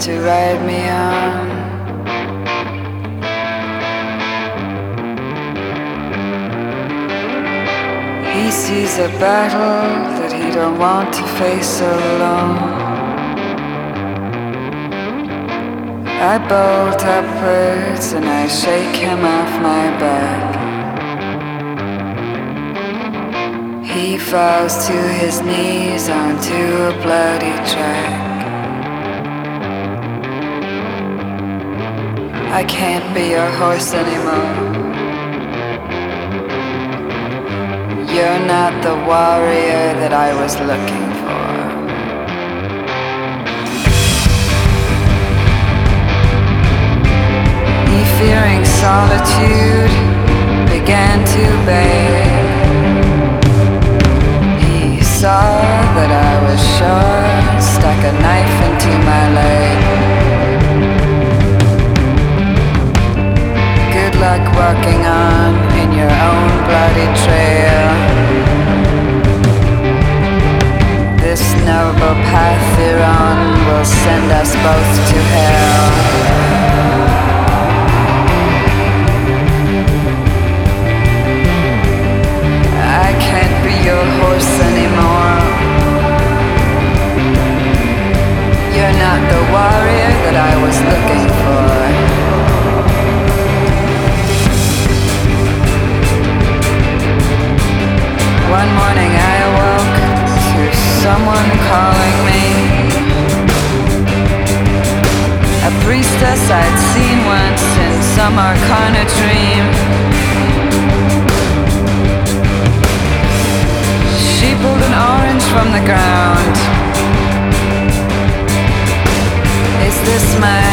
to ride me on. He sees a battle that he don't want to face alone. I bolt upwards and I shake him off my back. He falls to his knees onto a bloody track. I can't be your horse anymore. You're not the warrior that I was looking for. He, fearing solitude, began to beg. He saw that I was sure, stuck a knife into my leg. Good luck walking on in your own bloody trail. This noble path we're on will send us both to hell. I can't be your horse anymore. You're not the warrior that I was looking for. One morning I awoke to someone calling me. A priestess I'd seen once in some arcana dream. She pulled an orange from the ground. Is this my